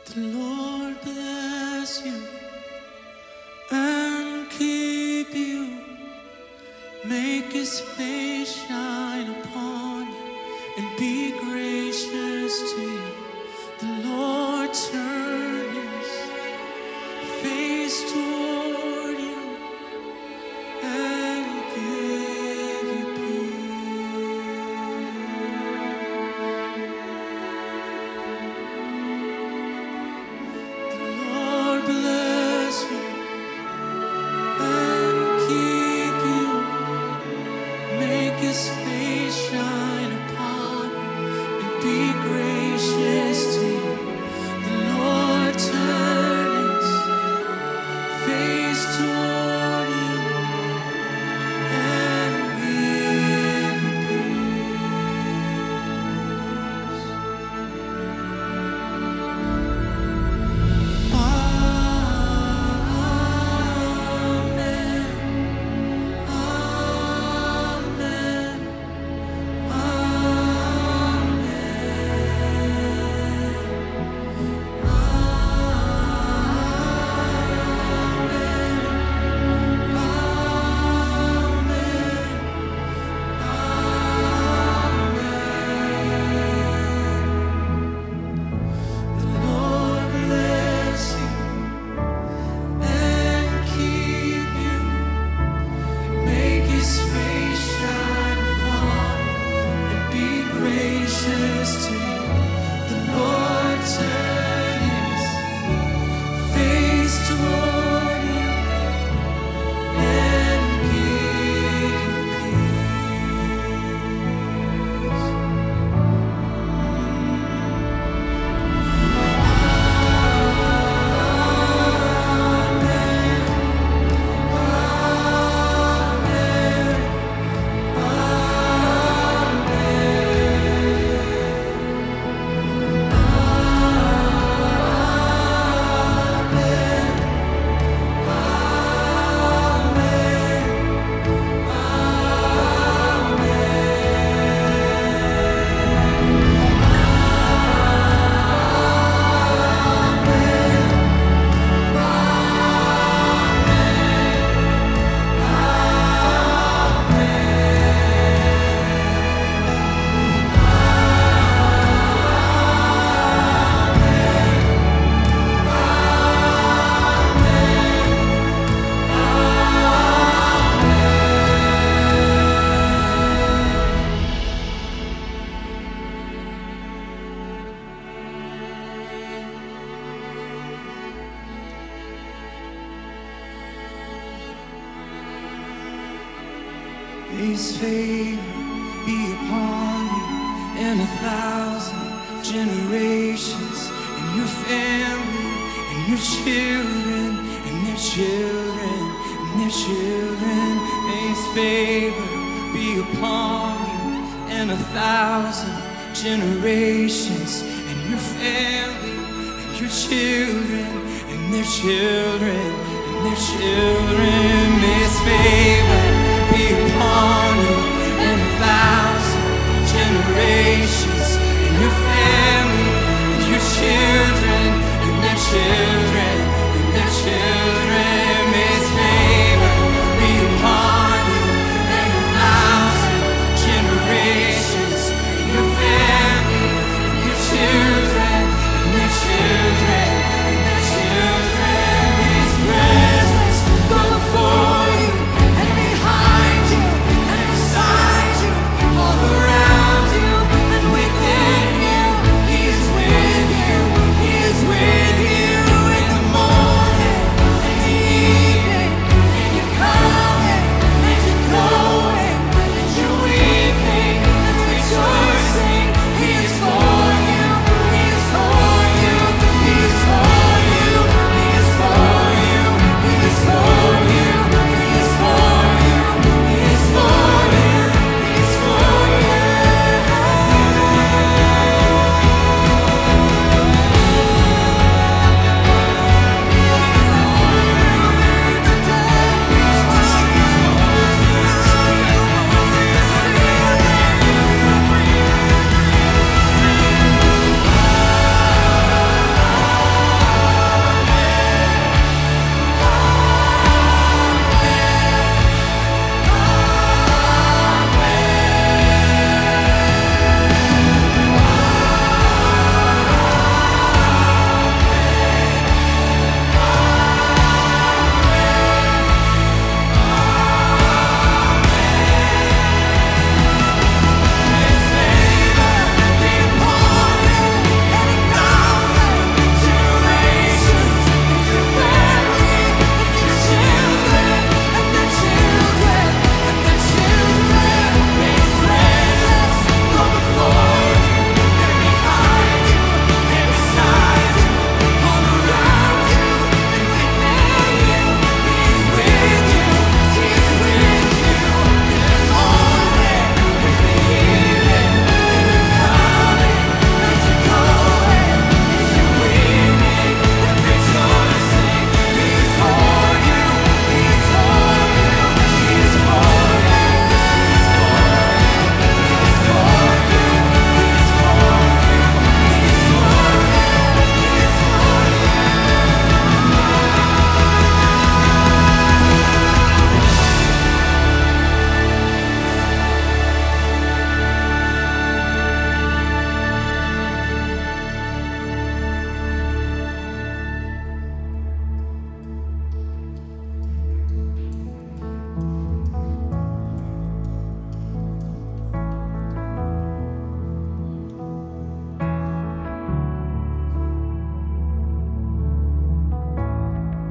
The Lord bless you and keep you. Make His face shine upon you and be gracious to you. The Lord turn His face toward you and give you peace. The Lord bless you and keep you. Make His face shine upon you and be gracious to you. The Lord turn His face toward you and give you peace. Amen. Amen. The Lord bless you and keep you. Make His face shine upon you and be gracious to you. The Lord turn His face toward you and give you peace. May His favor be upon you and 1,000 generations, and your family, and your children, and their children, and their children. May His favor be upon you and 1,000 generations, and your family, and your children, and their children, and their children. May His favor be upon you and 1,000 generations.